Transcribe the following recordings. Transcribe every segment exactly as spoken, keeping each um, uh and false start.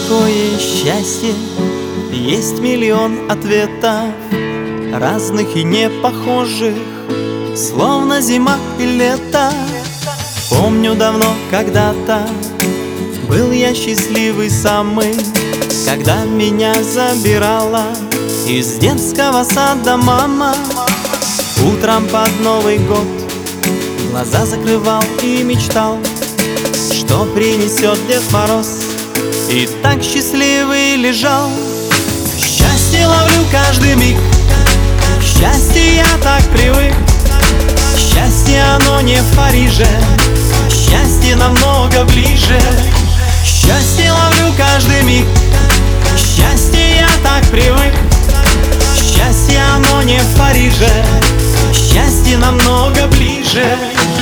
такое счастье? Есть миллион ответов, разных и не похожих, словно зима и лето. Помню давно когда-то был я счастливый самый, когда меня забирала из детского сада мама. Утром под Новый год глаза закрывал и мечтал, что принесет Дед Мороз, и так счастливый лежал. Счастье ловлю каждый миг, счастье я так привык. Счастье оно не в Париже, счастье намного ближе. Счастье ловлю каждый миг, счастье я так привык. Счастье оно не в Париже, счастье намного ближе.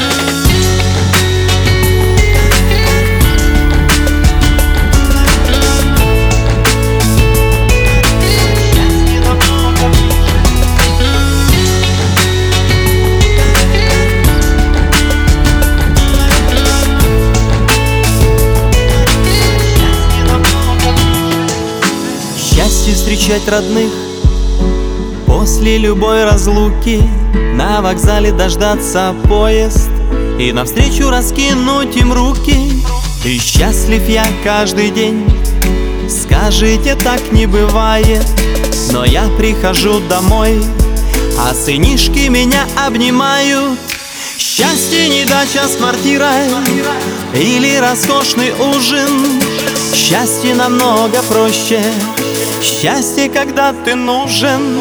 Счастье встречать родных после любой разлуки, на вокзале дождаться поезд и навстречу раскинуть им руки. И счастлив я каждый день, скажите, так не бывает. Но я прихожу домой, а сынишки меня обнимают. Счастье не дача с квартирой или роскошный ужин. Счастье намного проще, счастье, когда ты нужен.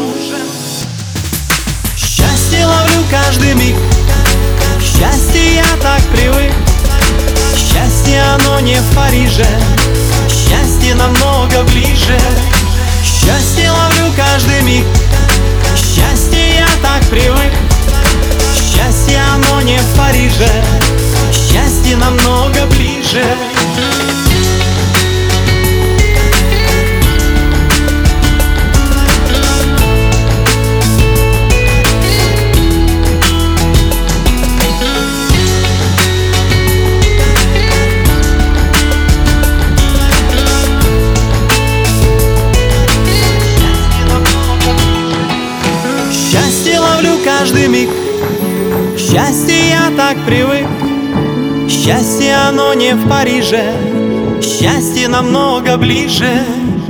Счастье ловлю каждый миг, счастье я так привык. Счастье оно не в Париже, счастье намного ближе. Счастье ловлю каждый миг, счастье я так привык. Счастье оно не в Париже, счастье намного ближе. Счастье ловлю каждый миг, счастье я так привык. Счастье оно не в Париже, счастье намного ближе.